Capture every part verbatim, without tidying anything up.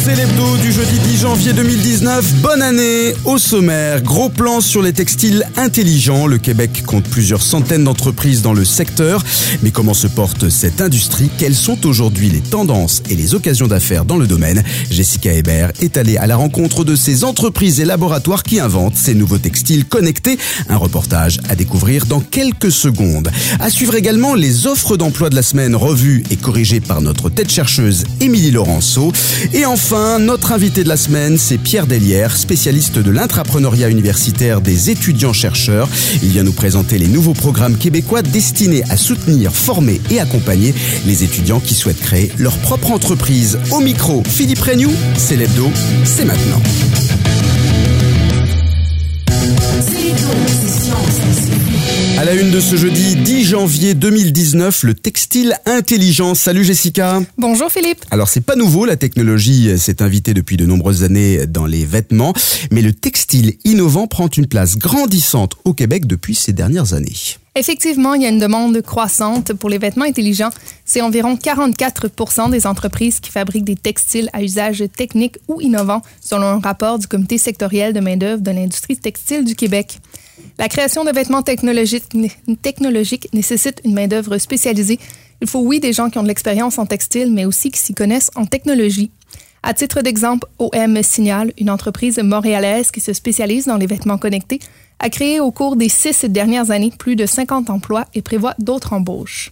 c'est l'hebdo du jeudi dix janvier deux mille dix-neuf. Bonne année. Au sommaire, gros plan sur les textiles intelligents. Le Québec compte plusieurs centaines d'entreprises dans le secteur. Mais comment se porte cette industrie? Quelles sont aujourd'hui les tendances et les occasions d'affaires dans le domaine? Jessica Hébert est allée à la rencontre de ces entreprises et laboratoires qui inventent ces nouveaux textiles connectés. Un reportage à découvrir dans quelques secondes. À suivre également les offres d'emploi de la semaine revues et corrigées par notre tête chercheuse Émilie Laurenceau. Et enfin, notre invité de la semaine, c'est Pierre Delière, spécialiste de l'intrapreneuriat universitaire des étudiants-chercheurs. Il vient nous présenter les nouveaux programmes québécois destinés à soutenir, former et accompagner les étudiants qui souhaitent créer leur propre entreprise. Au micro, Philippe Regnoux, c'est l'hebdo, c'est maintenant. À la une de ce jeudi dix janvier deux mille dix-neuf, le textile intelligent. Salut Jessica. Bonjour Philippe. Alors c'est pas nouveau, la technologie s'est invitée depuis de nombreuses années dans les vêtements, mais le textile innovant prend une place grandissante au Québec depuis ces dernières années. Effectivement, il y a une demande croissante pour les vêtements intelligents. C'est environ quarante-quatre pour cent des entreprises qui fabriquent des textiles à usage technique ou innovant, selon un rapport du Comité sectoriel de main-d'œuvre de l'industrie textile du Québec. La création de vêtements technologiques, technologiques nécessite une main-d'œuvre spécialisée. Il faut, oui, des gens qui ont de l'expérience en textile, mais aussi qui s'y connaissent en technologie. À titre d'exemple, O M Signal, une entreprise montréalaise qui se spécialise dans les vêtements connectés, a créé au cours des six dernières années plus de cinquante emplois et prévoit d'autres embauches.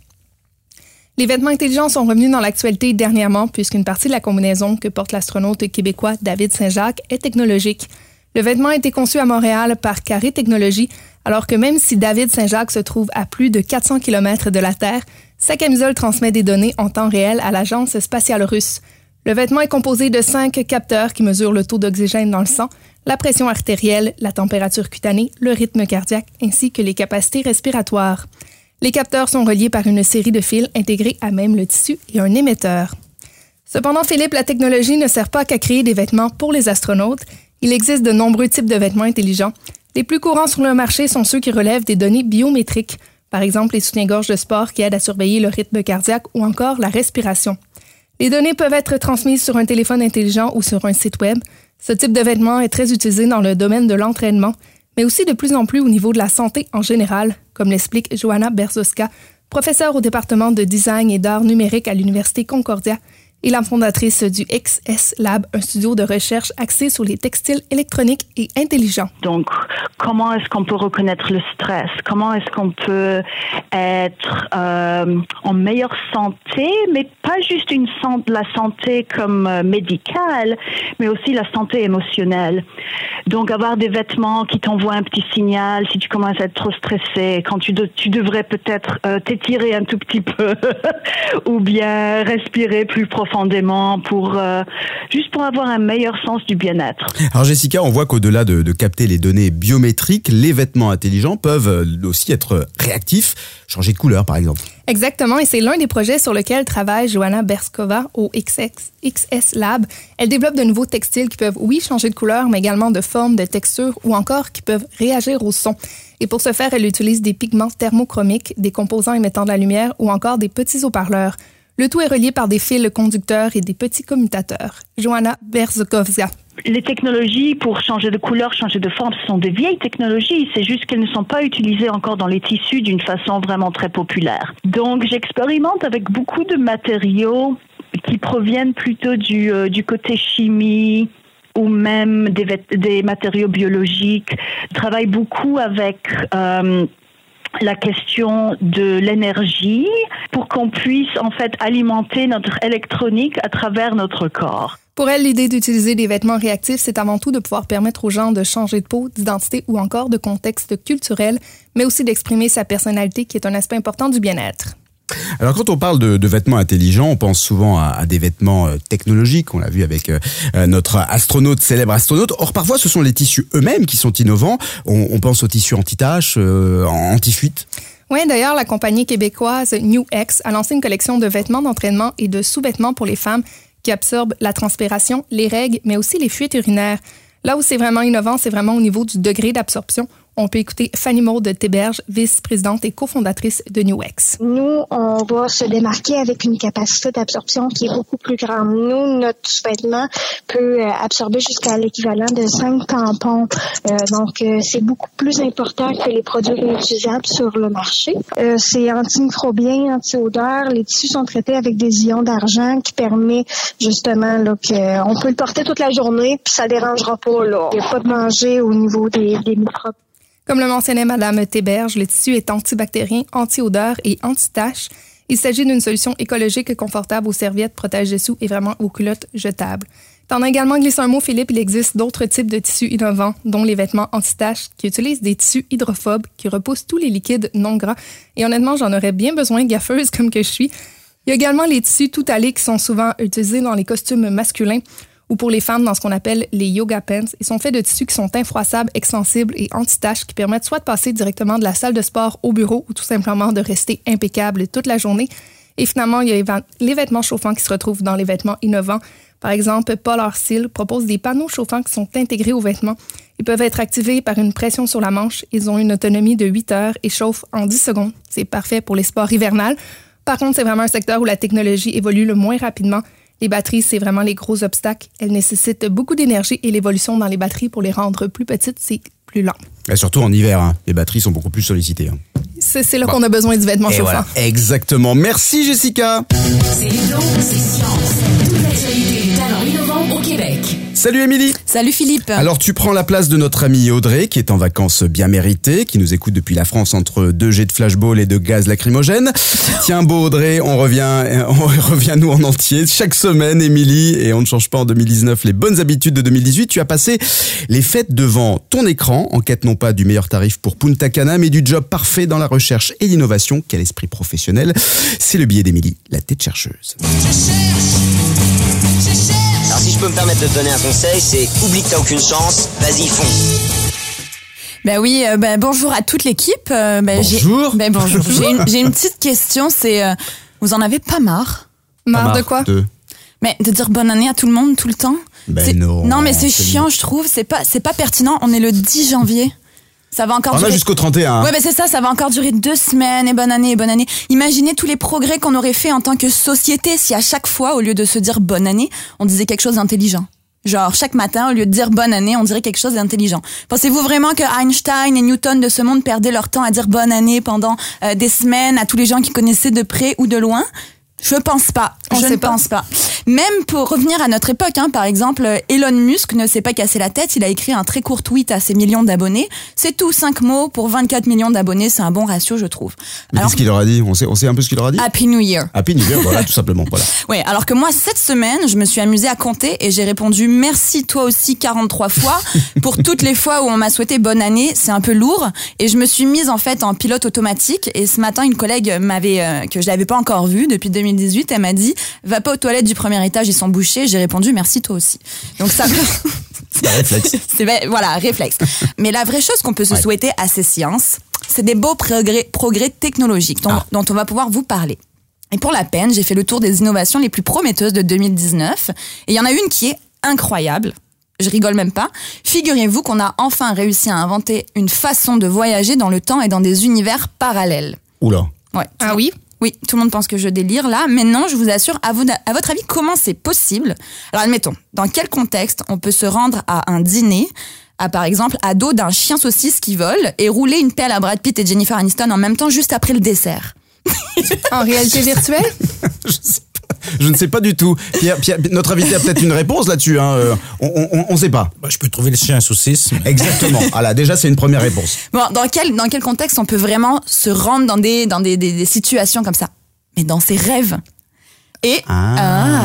Les vêtements intelligents sont revenus dans l'actualité dernièrement puisqu'une partie de la combinaison que porte l'astronaute québécois David Saint-Jacques est technologique. Le vêtement a été conçu à Montréal par Carré Technologies, alors que même si David Saint-Jacques se trouve à plus de quatre cents kilomètres de la Terre, sa camisole transmet des données en temps réel à l'agence spatiale russe. Le vêtement est composé de cinq capteurs qui mesurent le taux d'oxygène dans le sang, la pression artérielle, la température cutanée, le rythme cardiaque ainsi que les capacités respiratoires. Les capteurs sont reliés par une série de fils intégrés à même le tissu et un émetteur. Cependant, Philippe, la technologie ne sert pas qu'à créer des vêtements pour les astronautes. Il existe de nombreux types de vêtements intelligents. Les plus courants sur le marché sont ceux qui relèvent des données biométriques, par exemple les soutiens-gorge de sport qui aident à surveiller le rythme cardiaque ou encore la respiration. Les données peuvent être transmises sur un téléphone intelligent ou sur un site web. Ce type de vêtement est très utilisé dans le domaine de l'entraînement, mais aussi de plus en plus au niveau de la santé en général, comme l'explique Joanna Berzowska, professeure au département de design et d'art numérique à l'Université Concordia et la fondatrice du X S Lab, un studio de recherche axé sur les textiles électroniques et intelligents. Donc, comment est-ce qu'on peut reconnaître le stress? Comment est-ce qu'on peut être euh, en meilleure santé, mais pas juste une santé, la santé comme euh, médicale, mais aussi la santé émotionnelle. Donc, avoir des vêtements qui t'envoient un petit signal si tu commences à être trop stressé, quand tu, de, tu devrais peut-être euh, t'étirer un tout petit peu ou bien respirer plus profondément. pour euh, juste pour avoir un meilleur sens du bien-être. Alors Jessica, on voit qu'au-delà de, de capter les données biométriques, les vêtements intelligents peuvent aussi être réactifs, changer de couleur par exemple. Exactement, et c'est l'un des projets sur lequel travaille Joanna Berzowska au X S Lab. Elle développe de nouveaux textiles qui peuvent, oui, changer de couleur, mais également de forme, de texture ou encore qui peuvent réagir au son. Et pour ce faire, elle utilise des pigments thermochromiques, des composants émettant de la lumière ou encore des petits haut-parleurs. Le tout est relié par des fils conducteurs et des petits commutateurs. Joanna Berzowska. Les technologies pour changer de couleur, changer de forme, ce sont des vieilles technologies. C'est juste qu'elles ne sont pas utilisées encore dans les tissus d'une façon vraiment très populaire. Donc, j'expérimente avec beaucoup de matériaux qui proviennent plutôt du, euh, du côté chimie ou même des, des matériaux biologiques. Je travaille beaucoup avec Euh, la question de l'énergie pour qu'on puisse en fait alimenter notre électronique à travers notre corps. Pour elle, l'idée d'utiliser des vêtements réactifs, c'est avant tout de pouvoir permettre aux gens de changer de peau, d'identité ou encore de contexte culturel, mais aussi d'exprimer sa personnalité qui est un aspect important du bien-être. Alors quand on parle de, de vêtements intelligents, on pense souvent à, à des vêtements euh, technologiques, on l'a vu avec euh, notre astronaute, célèbre astronaute. Or parfois ce sont les tissus eux-mêmes qui sont innovants. On, on pense aux tissus anti-taches, euh, anti-fuite. Oui, d'ailleurs, la compagnie québécoise New X a lancé une collection de vêtements d'entraînement et de sous-vêtements pour les femmes qui absorbent la transpiration, les règles, mais aussi les fuites urinaires. Là où c'est vraiment innovant, c'est vraiment au niveau du degré d'absorption. On peut écouter Fanny Maud Théberge, vice-présidente et cofondatrice de Nuwex. Nous, on va se démarquer avec une capacité d'absorption qui est beaucoup plus grande. Nous, notre sous-vêtement peut absorber jusqu'à l'équivalent de cinq tampons. Euh, donc, euh, c'est beaucoup plus important que les produits réutilisables sur le marché. Euh, c'est antimicrobien, anti-odeur. Les tissus sont traités avec des ions d'argent qui permet justement là, qu'on peut le porter toute la journée puis ça dérangera pas. Là. Il n'y a pas de danger au niveau des, des microbes. Comme le mentionnait Mme Théberge, le tissu est antibactérien, anti-odeur et anti-tache. Il s'agit d'une solution écologique et confortable aux serviettes, protège-dessous et vraiment aux culottes jetables. T'en as également glissé un mot, Philippe, il existe d'autres types de tissus innovants, dont les vêtements anti-taches, qui utilisent des tissus hydrophobes, qui repoussent tous les liquides non gras. Et honnêtement, j'en aurais bien besoin, gaffeuse comme que je suis. Il y a également les tissus tout allés qui sont souvent utilisés dans les costumes masculins, ou pour les femmes dans ce qu'on appelle les yoga pants. Ils sont faits de tissus qui sont infroissables, extensibles et anti-taches qui permettent soit de passer directement de la salle de sport au bureau ou tout simplement de rester impeccable toute la journée. Et finalement, il y a les vêtements chauffants qui se retrouvent dans les vêtements innovants. Par exemple, Polar Seal propose des panneaux chauffants qui sont intégrés aux vêtements. Ils peuvent être activés par une pression sur la manche. Ils ont une autonomie de huit heures et chauffent en dix secondes. C'est parfait pour les sports hivernales. Par contre, c'est vraiment un secteur où la technologie évolue le moins rapidement. Les batteries, c'est vraiment les gros obstacles. Elles nécessitent beaucoup d'énergie et l'évolution dans les batteries pour les rendre plus petites, c'est plus lent. Et surtout en hiver, hein, les batteries sont beaucoup plus sollicitées. Hein. C'est, c'est là bon. qu'on a besoin du vêtement et chauffant. Voilà, exactement. Merci Jessica. C'est Hello, c'est Science. Toute l'actualité des talents innovants au Québec. Salut Émilie. Salut Philippe. Alors tu prends la place de notre amie Audrey qui est en vacances bien méritées, qui nous écoute depuis la France entre deux jets de flashball et de gaz lacrymogène. Tiens beau Audrey, on revient, on revient nous en entier chaque semaine Émilie et on ne change pas en deux mille dix-neuf les bonnes habitudes de deux mille dix-huit. Tu as passé les fêtes devant ton écran en quête non pas du meilleur tarif pour Punta Cana mais du job parfait dans la recherche et l'innovation. Quel esprit professionnel. C'est le billet d'Émilie, la tête chercheuse. Alors si je peux me permettre de te donner un conseil, c'est oublie que t'as aucune chance, vas-y fonce. Ben oui, euh, ben bonjour à toute l'équipe. Euh, ben bonjour. J'ai, ben bonjour. J'ai une, j'ai une petite question, c'est euh, vous en avez pas marre? Marre, marre de quoi? de... Mais de dire bonne année à tout le monde tout le temps? Ben c'est, non. Non mais c'est, c'est chiant, bon. je trouve. C'est pas, c'est pas pertinent. On est le dix janvier. Ça va encore On durer... a jusqu'au trente et un. Ouais, ben c'est ça, ça va encore durer deux semaines et bonne année et bonne année. Imaginez tous les progrès qu'on aurait fait en tant que société si à chaque fois, au lieu de se dire bonne année, on disait quelque chose d'intelligent. Genre, chaque matin, au lieu de dire bonne année, on dirait quelque chose d'intelligent. Pensez-vous vraiment que Einstein et Newton de ce monde perdaient leur temps à dire bonne année pendant euh, des semaines à tous les gens qu'ils connaissaient de près ou de loin? Je pense pas. On je ne pas. pense pas. Même pour revenir à notre époque, hein, par exemple, Elon Musk ne s'est pas cassé la tête. Il a écrit un très court tweet à ses millions d'abonnés. C'est tout, cinq mots pour vingt-quatre millions d'abonnés. C'est un bon ratio, je trouve. Mais alors, qu'est-ce qu'il leur a dit? On sait, on sait un peu ce qu'il leur a dit? Happy New Year. Happy New Year, voilà, tout simplement. Voilà. Oui, alors que moi, cette semaine, je me suis amusée à compter et j'ai répondu merci toi aussi quarante-trois fois pour toutes les fois où on m'a souhaité bonne année. C'est un peu lourd et je me suis mise en fait en pilote automatique. Et ce matin, une collègue m'avait euh, que je l'avais pas encore vue depuis deux mille dix-huit. Elle m'a dit va pas aux toilettes du premier étage, ils sont bouchés. J'ai répondu merci toi aussi. Donc ça c'est un réflexe. C'est voilà, réflexe. Mais la vraie chose qu'on peut se ouais. souhaiter à ces sciences, c'est des beaux progrès, progrès technologiques dont, ah. dont on va pouvoir vous parler. Et pour la peine, j'ai fait le tour des innovations les plus prometteuses de deux mille dix-neuf et il y en a une qui est incroyable. Je rigole même pas. Figurez-vous qu'on a enfin réussi à inventer une façon de voyager dans le temps et dans des univers parallèles. Oula. Ouais. Ah oui? Oui, tout le monde pense que je délire là, mais non, je vous assure, à, vous, à votre avis, comment c'est possible? Alors admettons, dans quel contexte on peut se rendre à un dîner, à par exemple, à dos d'un chien saucisse qui vole et rouler une pelle à Brad Pitt et Jennifer Aniston en même temps juste après le dessert? En réalité virtuelle? Je sais pas. Je ne sais pas du tout. Pierre, Pierre, notre invité a peut-être une réponse là-dessus. Hein. On ne sait pas. Bah, je peux trouver le chien saucisse. Mais... Exactement. Voilà, déjà, c'est une première réponse. Bon, dans quel, dans quel contexte on peut vraiment se rendre dans des, dans des, des, des situations comme ça? Mais dans ses rêves. Et, ah.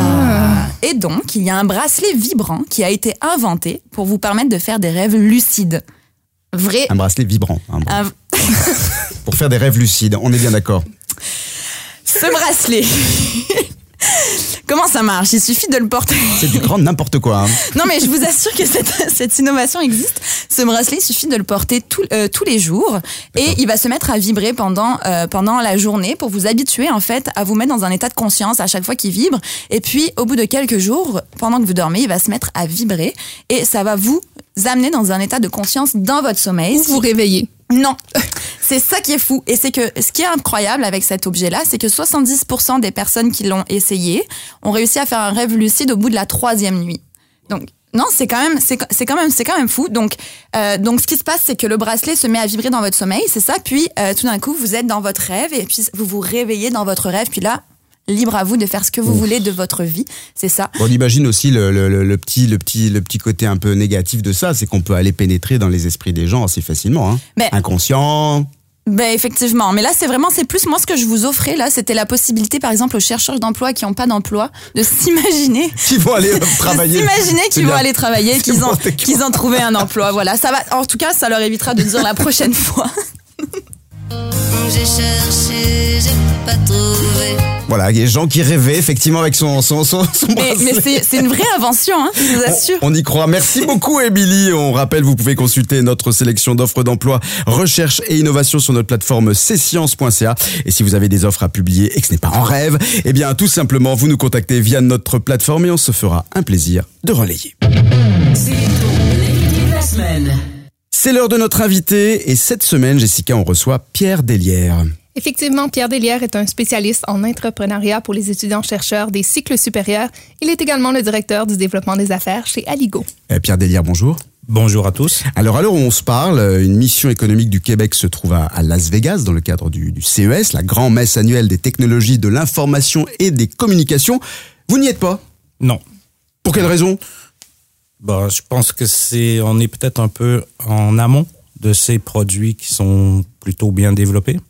Ah, et donc, il y a un bracelet vibrant qui a été inventé pour vous permettre de faire des rêves lucides. Vrai. Un bracelet vibrant. Hein, bon. un... Pour faire des rêves lucides, on est bien d'accord. Ce bracelet... Comment ça marche? Il suffit de le porter. C'est du grand n'importe quoi. Hein. Non, mais je vous assure que cette, cette innovation existe. Ce bracelet, il suffit de le porter tout, euh, tous les jours et il va se mettre à vibrer pendant, euh, pendant la journée pour vous habituer en fait à vous mettre dans un état de conscience à chaque fois qu'il vibre. Et puis, au bout de quelques jours, pendant que vous dormez, il va se mettre à vibrer et ça va vous amener dans un état de conscience dans votre sommeil. Ou vous réveiller. Non, c'est ça qui est fou. Et c'est que ce qui est incroyable avec cet objet-là, c'est que soixante-dix pour cent des personnes qui l'ont essayé ont réussi à faire un rêve lucide au bout de la troisième nuit. Donc, non, c'est quand même, c'est, c'est quand même, c'est quand même fou. Donc, euh, donc, ce qui se passe, c'est que le bracelet se met à vibrer dans votre sommeil, c'est ça. Puis, euh, tout d'un coup, vous êtes dans votre rêve et puis vous vous réveillez dans votre rêve. Puis là, libre à vous de faire ce que vous Ouf. voulez de votre vie, c'est ça. On imagine aussi le, le, le, le petit, le petit, le petit côté un peu négatif de ça, c'est qu'on peut aller pénétrer dans les esprits des gens assez facilement, hein. Mais, inconscient. Ben effectivement, mais là c'est vraiment c'est plus moi ce que je vous offrais là, c'était la possibilité par exemple aux chercheurs d'emploi qui n'ont pas d'emploi de s'imaginer qu'ils vont aller travailler, de s'imaginer qu'ils vont aller travailler, qu'ils ont qu'ils ont trouvé un emploi. Voilà, ça va. En tout cas, ça leur évitera de dire la prochaine fois. J'ai cherché, j'ai pas trouvé. Voilà, il y a des gens qui rêvaient effectivement avec son son son, son Mais, mais c'est, c'est une vraie invention, hein, je vous assure. On, on y croit. Merci beaucoup, Émilie. On rappelle, vous pouvez consulter notre sélection d'offres d'emploi, recherche et innovation sur notre plateforme c sciences point c a. Et si vous avez des offres à publier et que ce n'est pas en rêve, eh bien, tout simplement, vous nous contactez via notre plateforme et on se fera un plaisir de relayer. C'est l'invité de la semaine. C'est l'heure de notre invité et cette semaine, Jessica, on reçoit Pierre Deslières. Effectivement, Pierre Deslières est un spécialiste en entrepreneuriat pour les étudiants-chercheurs des cycles supérieurs. Il est également le directeur du développement des affaires chez Aligo. Euh, Pierre Deslières, bonjour. Bonjour à tous. Alors, à l'heure où on se parle, une mission économique du Québec se trouve à, à Las Vegas dans le cadre du, du C E S, la grande messe annuelle des technologies de l'information et des communications. Vous n'y êtes pas? Non. Pour quelle raison? Bon, je pense que c'est, on est peut-être un peu en amont de ces produits qui sont plutôt bien développés.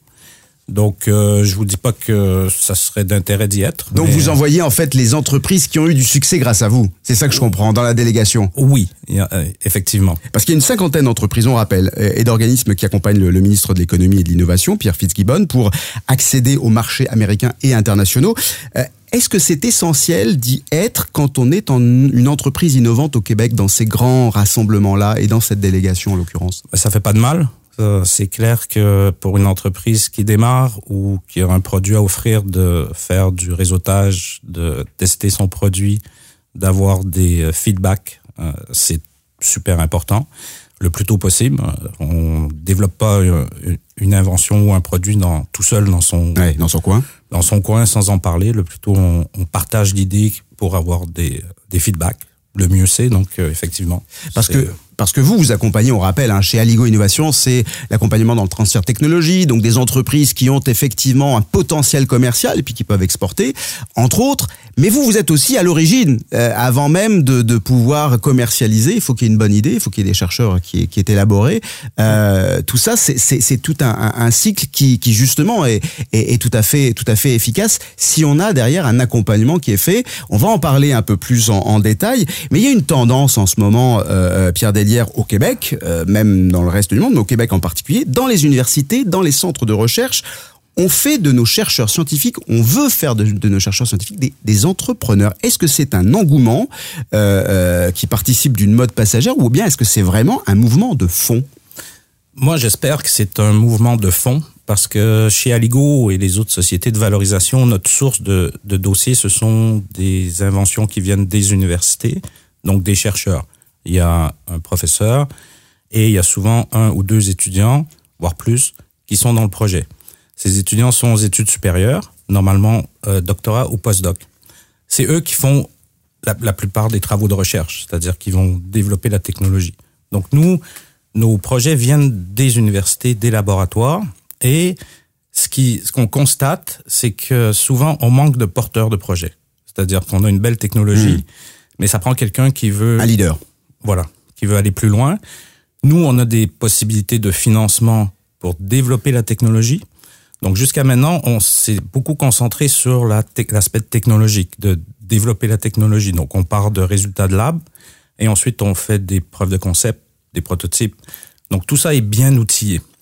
Donc, euh, je vous dis pas que ça serait d'intérêt d'y être. Donc, mais... vous envoyez en fait les entreprises qui ont eu du succès grâce à vous. C'est ça que je comprends dans la délégation. Oui, effectivement. Parce qu'il y a une cinquantaine d'entreprises, on rappelle, et d'organismes qui accompagnent le, le ministre de l'économie et de l'innovation, Pierre Fitzgibbon, pour accéder aux marchés américains et internationaux. Euh, Est-ce que c'est essentiel d'y être quand on est en une entreprise innovante au Québec dans ces grands rassemblements-là et dans cette délégation en l'occurrence? Ça fait pas de mal. C'est clair que pour une entreprise qui démarre ou qui a un produit à offrir, de faire du réseautage, de tester son produit, d'avoir des feedbacks, c'est super important. Le plus tôt possible. On développe pas une invention ou un produit dans, tout seul dans son, ouais, dans son coin. Dans son coin sans en parler. Le plus tôt on, on partage l'idée pour avoir des, des feedbacks. Le mieux c'est, donc euh, effectivement. Parce que parce que vous vous accompagnez, on rappelle, hein, chez Aligo Innovation, c'est l'accompagnement dans le transfert de technologie, donc des entreprises qui ont effectivement un potentiel commercial et puis qui peuvent exporter, entre autres. Mais vous, vous êtes aussi à l'origine, euh, avant même de, de pouvoir commercialiser. Il faut qu'il y ait une bonne idée, il faut qu'il y ait des chercheurs qui, qui aient élaboré. Euh, tout ça, c'est, c'est, c'est tout un, un, un cycle qui, qui justement est, est, est tout à fait, tout à fait efficace si on a derrière un accompagnement qui est fait. On va en parler un peu plus en, en détail. Mais il y a une tendance en ce moment, euh, Pierre Deslières, au Québec, euh, même dans le reste du monde, mais au Québec en particulier, dans les universités, dans les centres de recherche, on fait de nos chercheurs scientifiques, on veut faire de, de nos chercheurs scientifiques des, des entrepreneurs. Est-ce que c'est un engouement euh, euh, qui participe d'une mode passagère ou bien est-ce que c'est vraiment un mouvement de fond? Moi, j'espère que c'est un mouvement de fond parce que chez Aligo et les autres sociétés de valorisation, notre source de, de dossiers, ce sont des inventions qui viennent des universités, donc des chercheurs. Il y a un professeur et il y a souvent un ou deux étudiants, voire plus, qui sont dans le projet. Ces étudiants sont aux études supérieures, normalement euh, doctorat ou postdoc. C'est eux qui font la, la plupart des travaux de recherche, c'est-à-dire qu'ils vont développer la technologie. Donc nous, nos projets viennent des universités, des laboratoires, et ce, qui, ce qu'on constate, c'est que souvent on manque de porteurs de projets. C'est-à-dire qu'on a une belle technologie, mmh. mais ça prend quelqu'un qui veut... Un leader. Voilà, qui veut aller plus loin. Nous, on a des possibilités de financement pour développer la technologie. Donc, jusqu'à maintenant, on s'est beaucoup concentré sur la te- l'aspect technologique, de développer la technologie. Donc, on part de résultats de lab et ensuite, on fait des preuves de concept, des prototypes. Donc, tout ça est bien outillé.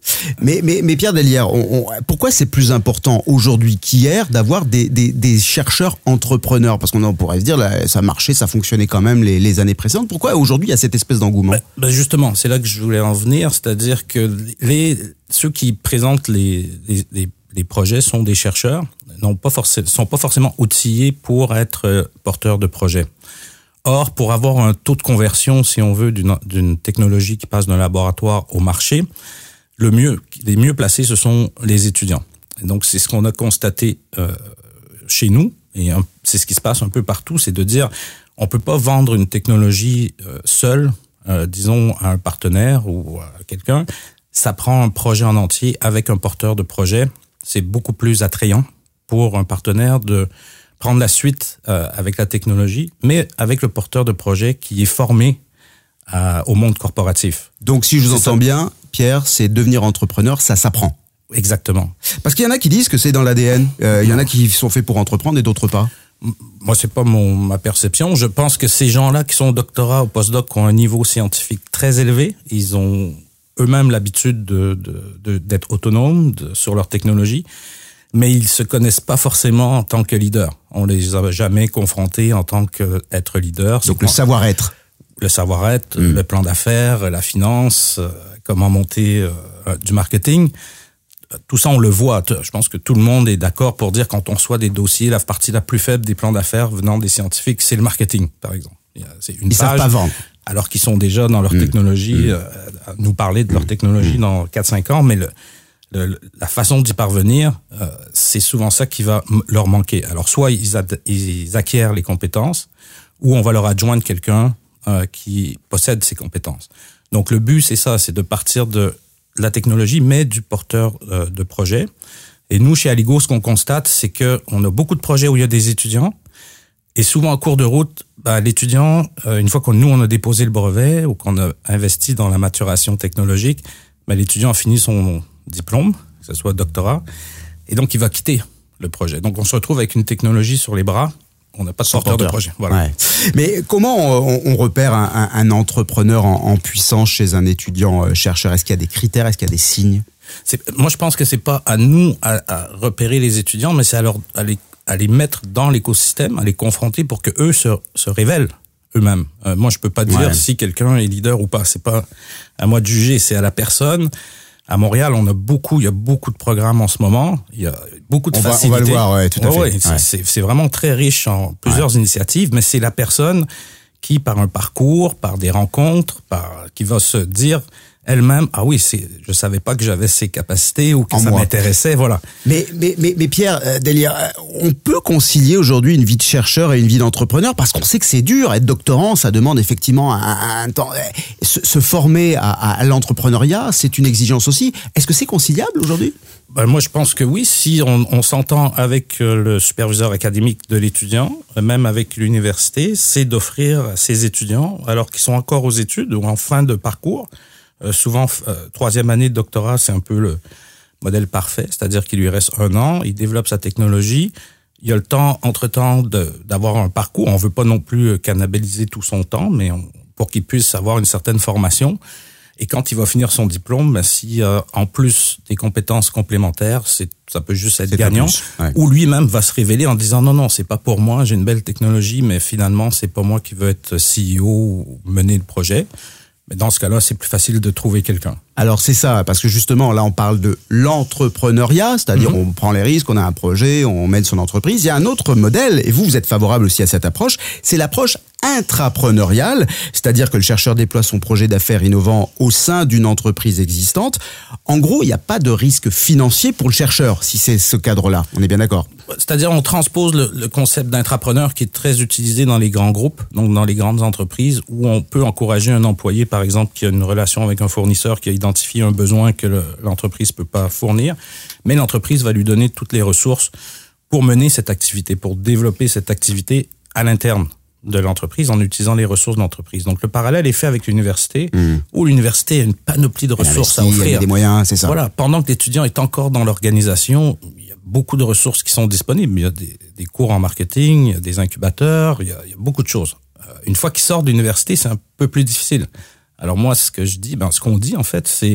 Mais, mais, mais Pierre Delière, on, on, pourquoi c'est plus important aujourd'hui qu'hier d'avoir des, des, des chercheurs entrepreneurs? Parce qu'on pourrait se dire, là, ça marchait, ça fonctionnait quand même les, les années précédentes. Pourquoi aujourd'hui il y a cette espèce d'engouement? Ben, ben justement, c'est là que je voulais en venir, c'est-à-dire que les, ceux qui présentent les, les, les, les projets sont des chercheurs, n'ont pas forcément, sont pas forcément outillés pour être porteurs de projets. Or, pour avoir un taux de conversion, si on veut, d'une, d'une technologie qui passe d'un laboratoire au marché, le mieux, les mieux placés, ce sont les étudiants. Et donc, c'est ce qu'on a constaté euh, chez nous, et un, c'est ce qui se passe un peu partout, c'est de dire, on peut pas vendre une technologie euh, seule, euh, disons, à un partenaire ou à quelqu'un. Ça prend un projet en entier avec un porteur de projet. C'est beaucoup plus attrayant pour un partenaire de prendre la suite euh, avec la technologie, mais avec le porteur de projet qui est formé euh, au monde corporatif. Donc, si je vous c'est entends ça. bien, Pierre, c'est devenir entrepreneur, ça s'apprend. Exactement. Parce qu'il y en a qui disent que c'est dans l'A D N. Euh, il y en a qui sont faits pour entreprendre et d'autres pas. Moi, c'est pas mon ma perception. Je pense que ces gens-là qui sont au doctorat, au postdoc, qui ont un niveau scientifique très élevé, ils ont eux-mêmes l'habitude de, de, de d'être autonomes de, sur leur technologie, mais ils se connaissent pas forcément en tant que leader. On les a jamais confrontés en tant qu'être leader. Donc le savoir-être. Le savoir-être, mmh. le plan d'affaires, la finance, euh, comment monter euh, du marketing. Tout ça, on le voit. Je pense que tout le monde est d'accord pour dire quand on reçoit des dossiers, la partie la plus faible des plans d'affaires venant des scientifiques, c'est le marketing, par exemple. C'est une Ils page, savent pas vendre. Alors qu'ils sont déjà dans leur mmh. technologie, mmh. Euh, à nous parler de leur technologie mmh. dans quatre cinq ans, mais le, le, la façon d'y parvenir, euh, c'est souvent ça qui va m- leur manquer. Alors, soit ils, ad- ils acquièrent les compétences, ou on va leur adjoindre quelqu'un euh, qui possède ces compétences. Donc, le but, c'est ça, c'est de partir de la technologie, mais du porteur euh, de projet. Et nous, chez Aligo, ce qu'on constate, c'est que on a beaucoup de projets où il y a des étudiants. Et souvent, en cours de route, bah, l'étudiant, euh, une fois que nous, on a déposé le brevet ou qu'on a investi dans la maturation technologique, bah, l'étudiant a fini son diplôme, que ce soit doctorat, et donc il va quitter le projet. Donc, on se retrouve avec une technologie sur les bras. On n'a pas de porteur, porteur de projet. Voilà. Ouais. Mais comment on, on repère un, un, un entrepreneur en, en puissance chez un étudiant chercheur? Est-ce qu'il y a des critères? Est-ce qu'il y a des signes? C'est, moi, je pense que c'est pas à nous à, à repérer les étudiants, mais c'est à, leur, à, les, à les mettre dans l'écosystème, à les confronter pour que eux se, se révèlent eux-mêmes. Euh, moi, je peux pas dire ouais. si quelqu'un est leader ou pas. C'est pas à moi de juger, c'est à la personne. À Montréal, on a beaucoup, il y a beaucoup de programmes en ce moment. Il y a beaucoup de on facilités. Va, on va le voir, ouais, tout à ouais, fait. Ouais, ouais. C'est, c'est vraiment très riche en plusieurs ouais. initiatives, mais c'est la personne qui, par un parcours, par des rencontres, par qui va se dire elle-même, ah oui, c'est, je savais pas que j'avais ces capacités ou que en ça moi. m'intéressait, voilà. Mais, mais, mais, mais Pierre euh, Delière, on peut concilier aujourd'hui une vie de chercheur et une vie d'entrepreneur parce qu'on sait que c'est dur. Être doctorant, ça demande effectivement un, un temps. Se, se former à, à l'entrepreneuriat, c'est une exigence aussi. Est-ce que c'est conciliable aujourd'hui? Ben moi, je pense que oui. Si on, on s'entend avec le superviseur académique de l'étudiant, même avec l'université, c'est d'offrir à ces étudiants, alors qu'ils sont encore aux études ou en fin de parcours, Euh, souvent, euh, troisième année de doctorat, c'est un peu le modèle parfait, c'est-à-dire qu'il lui reste un an, il développe sa technologie, il a le temps, entre-temps, de, d'avoir un parcours. On veut pas non plus cannibaliser tout son temps, mais on, pour qu'il puisse avoir une certaine formation. Et quand il va finir son diplôme, ben, si euh, en plus des compétences complémentaires, c'est, ça peut juste être c'est gagnant. Ouais. Ou lui-même va se révéler en disant non, non, c'est pas pour moi, j'ai une belle technologie, mais finalement, c'est pas moi qui veux être C E O ou mener le projet. Mais dans ce cas-là, c'est plus facile de trouver quelqu'un. Alors c'est ça, parce que justement, là on parle de l'entrepreneuriat, c'est-à-dire mmh. on prend les risques, on a un projet, on mène son entreprise. Il y a un autre modèle, et vous, vous êtes favorable aussi à cette approche, c'est l'approche intrapreneuriale, c'est-à-dire que le chercheur déploie son projet d'affaires innovant au sein d'une entreprise existante. En gros, il n'y a pas de risque financier pour le chercheur, si c'est ce cadre-là. On est bien d'accord? C'est-à-dire, on transpose le, le concept d'intrapreneur qui est très utilisé dans les grands groupes, donc dans les grandes entreprises, où on peut encourager un employé, par exemple, qui a une relation avec un fournisseur qui a identifié un besoin que le, l'entreprise peut pas fournir, mais l'entreprise va lui donner toutes les ressources pour mener cette activité, pour développer cette activité à l'interne de l'entreprise en utilisant les ressources de l'entreprise. Donc, le parallèle est fait avec l'université, mmh. où l'université a une panoplie de ressources à offrir. Il y a des moyens, c'est ça. Voilà. Pendant que l'étudiant est encore dans l'organisation, il y a beaucoup de ressources qui sont disponibles. Il y a des, des cours en marketing, il y a des incubateurs, il y a, il y a beaucoup de choses. Euh, une fois qu'il sort de l'université, c'est un peu plus difficile. Alors moi, ce que je dis, ben, ce qu'on dit, en fait, c'est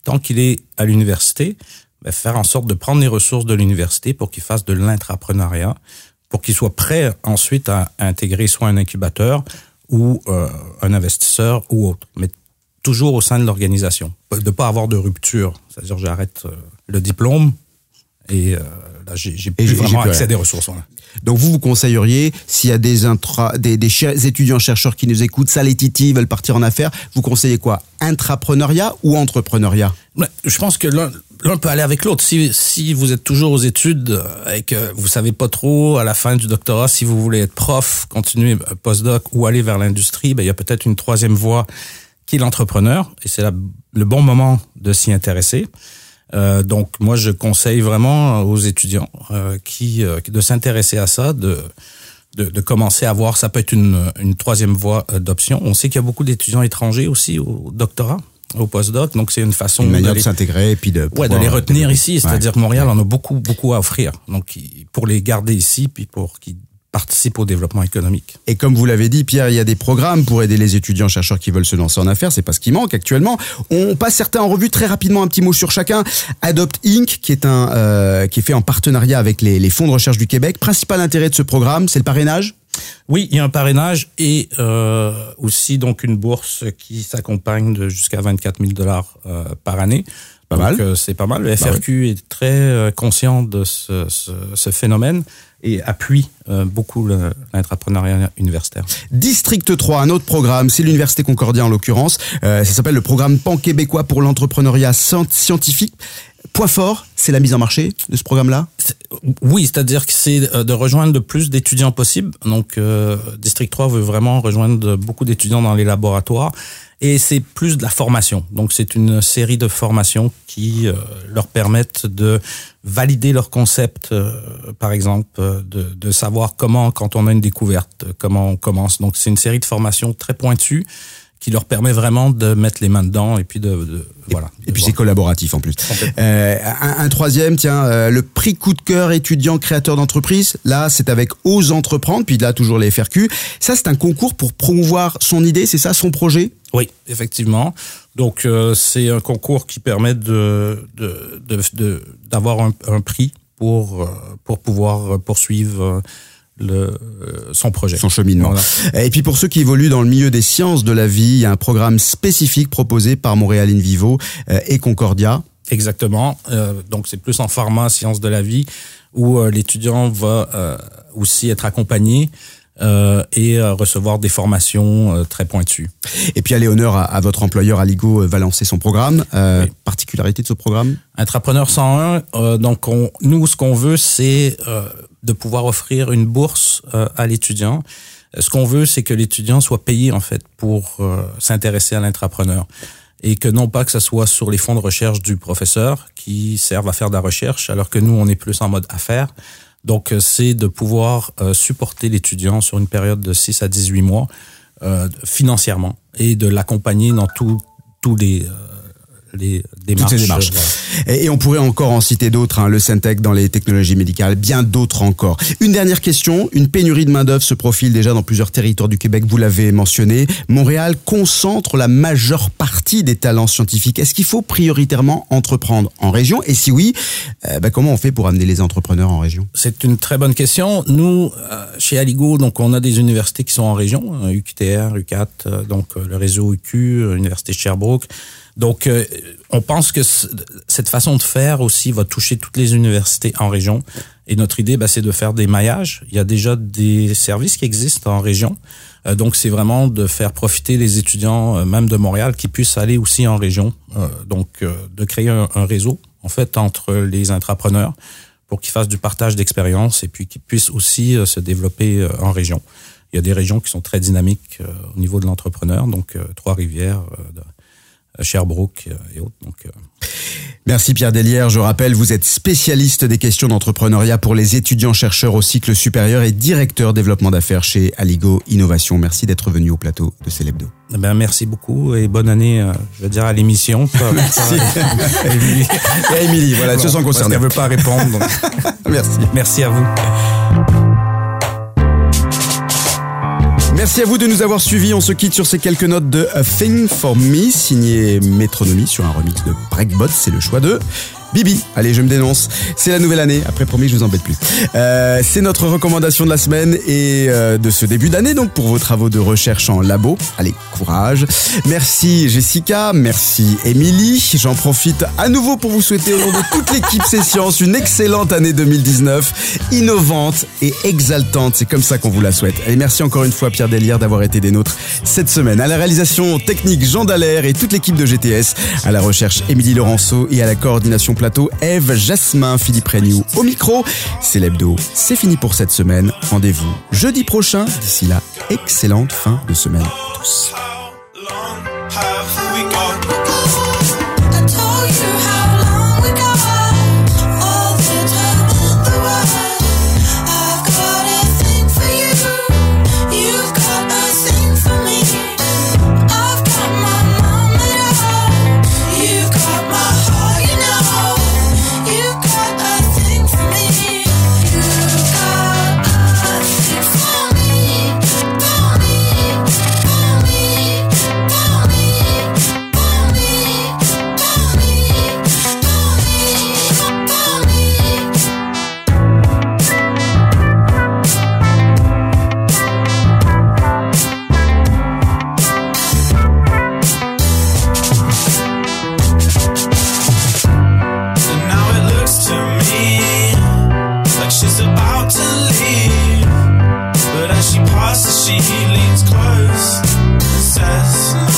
tant qu'il est à l'université, ben, faire en sorte de prendre les ressources de l'université pour qu'il fasse de l'intrapreneuriat, pour qu'il soit prêt ensuite à, à intégrer soit un incubateur ou euh, un investisseur ou autre, mais toujours au sein de l'organisation, de ne pas avoir de rupture, c'est-à-dire j'arrête euh, le diplôme et euh, là j'ai, j'ai plus et vraiment j'ai accès à des ressources. Voilà. Donc vous, vous conseilleriez, s'il y a des, intra, des, des cher, étudiants-chercheurs qui nous écoutent, ça les titille, veulent partir en affaires, vous conseillez quoi? Intrapreneuriat ou entrepreneuriat? Je pense que l'un, l'un peut aller avec l'autre. Si, si vous êtes toujours aux études et que vous savez pas trop à la fin du doctorat si vous voulez être prof, continuer postdoc ou aller vers l'industrie, ben, il y a peut-être une troisième voie qui est l'entrepreneur et c'est la, le bon moment de s'y intéresser. Euh, donc moi je conseille vraiment aux étudiants euh, qui euh, de s'intéresser à ça, de, de de commencer à voir, ça peut être une une troisième voie d'option. On sait qu'il y a beaucoup d'étudiants étrangers aussi au doctorat, au postdoc, donc c'est une façon une manière de, les, de s'intégrer et puis de ouais de les retenir de... ici, c'est-à-dire ouais. que Montréal en a beaucoup beaucoup à offrir, donc pour les garder ici puis pour qu'ils participe au développement économique. Et comme vous l'avez dit, Pierre, il y a des programmes pour aider les étudiants chercheurs qui veulent se lancer en affaires. C'est pas ce qui manque actuellement. On passe certains en revue très rapidement, un petit mot sur chacun. Adopt Inc, qui est un euh, qui est fait en partenariat avec les, les fonds de recherche du Québec. Principal intérêt de ce programme, c'est le parrainage. Oui, il y a un parrainage et euh, aussi donc une bourse qui s'accompagne de jusqu'à vingt-quatre mille dollars euh, par année. Pas donc, mal. Euh, c'est pas mal. Le F R Q bah oui. est très euh, conscient de ce, ce, ce phénomène et appuie euh, beaucoup le, l'intrapreneuriat universitaire. District trois, un autre programme, c'est l'Université Concordia en l'occurrence. Euh, ça s'appelle le programme pan-québécois pour l'entrepreneuriat scientifique. Point fort, c'est la mise en marché de ce programme-là? C'est, oui, c'est-à-dire que c'est de rejoindre le plus d'étudiants possible. Donc, euh, District trois veut vraiment rejoindre beaucoup d'étudiants dans les laboratoires. Et c'est plus de la formation. Donc, c'est une série de formations qui euh, leur permettent de valider leur concept, euh, par exemple, euh, de, de savoir comment, quand on a une découverte, comment on commence. Donc, c'est une série de formations très pointues qui leur permet vraiment de mettre les mains dedans et puis de, de voilà. Et puis voir. C'est collaboratif en plus. Euh, un, un troisième, tiens, euh, le prix coup de cœur étudiant créateur d'entreprise. Là, c'est avec Ose Entreprendre, puis là toujours les F R Q. Ça, c'est un concours pour promouvoir son idée, c'est ça, son projet? Oui, effectivement. Donc euh, c'est un concours qui permet de de de, de d'avoir un, un prix pour pour pouvoir poursuivre le son projet, son cheminement. Voilà. Et puis pour ceux qui évoluent dans le milieu des sciences de la vie, il y a un programme spécifique proposé par Montréal In Vivo euh, et Concordia. Exactement. Euh, donc c'est plus en pharma, sciences de la vie, où euh, l'étudiant va euh, aussi être accompagné. Euh, et euh, recevoir des formations euh, très pointues. Et puis aller honneur à, à votre employeur, Aligo, euh, va lancer son programme. Euh, oui. Particularité de ce programme? Intrapreneur cent un, euh, donc on, nous ce qu'on veut c'est euh, de pouvoir offrir une bourse euh, à l'étudiant. Ce qu'on veut c'est que l'étudiant soit payé en fait pour euh, s'intéresser à l'intrapreneur. Et que non pas que ça soit sur les fonds de recherche du professeur qui servent à faire de la recherche, alors que nous on est plus en mode affaires. Donc, c'est de pouvoir euh, supporter l'étudiant sur une période de six à dix-huit mois euh, financièrement et de l'accompagner dans tous tous les, euh, les démarches. Toutes ces démarches. Euh, et, et on pourrait encore en citer d'autres, hein, le Syntec dans les technologies médicales, bien d'autres encore. Une dernière question, une pénurie de main-d'œuvre se profile déjà dans plusieurs territoires du Québec, vous l'avez mentionné. Montréal concentre la majeure partie des talents scientifiques. Est-ce qu'il faut prioritairement entreprendre en région? Et si oui, euh, bah, comment on fait pour amener les entrepreneurs en région? C'est une très bonne question. Nous, euh, chez Aligo, donc on a des universités qui sont en région, U Q T R, U Q A T, euh, donc euh, le réseau U Q, euh, l'université de Sherbrooke. Donc, euh, on pense que c- cette façon de faire aussi va toucher toutes les universités en région. Et notre idée, bah, c'est de faire des maillages. Il y a déjà des services qui existent en région. Euh, donc, c'est vraiment de faire profiter les étudiants, euh, même de Montréal, qui puissent aller aussi en région. Euh, donc, euh, de créer un, un réseau, en fait, entre les intrapreneurs pour qu'ils fassent du partage d'expérience et puis qu'ils puissent aussi euh, se développer euh, en région. Il y a des régions qui sont très dynamiques euh, au niveau de l'entrepreneur, donc euh, Trois-Rivières, euh, de, Sherbrooke et autres. Donc, euh... Merci Pierre Delière. Je rappelle, vous êtes spécialiste des questions d'entrepreneuriat pour les étudiants-chercheurs au cycle supérieur et directeur développement d'affaires chez Aligo Innovation. Merci d'être venu au plateau de C'est l'Hebdo. Eh ben, merci beaucoup et bonne année, euh, je veux dire, à l'émission. Merci. Émilie. Et Émilie, voilà, se sent concernée. Elle ne veut pas répondre. Donc... Merci. Merci à vous. Merci. Merci à vous de nous avoir suivis. On se quitte sur ces quelques notes de A Thing For Me, signé Métronomie sur un remix de Breakbot. C'est le choix de Bibi. Allez, je me dénonce. C'est la nouvelle année. Après, promis, je vous embête plus. Euh, c'est notre recommandation de la semaine et euh, de ce début d'année, donc, pour vos travaux de recherche en labo. Allez, courage. Merci Jessica. Merci Émilie. J'en profite à nouveau pour vous souhaiter au nom de toute l'équipe C'est Science une excellente année deux mille dix-neuf, innovante et exaltante. C'est comme ça qu'on vous la souhaite. Et merci encore une fois Pierre Delière d'avoir été des nôtres cette semaine. À la réalisation technique, Jean Dallaire et toute l'équipe de G T S. À la recherche, Émilie Laurenceau et à la coordination plateau, Ève, Jasmin, Philippe Regnoux au micro. C'est l'hebdo, c'est fini pour cette semaine. Rendez-vous jeudi prochain. D'ici là, excellente fin de semaine à tous. She leans close and says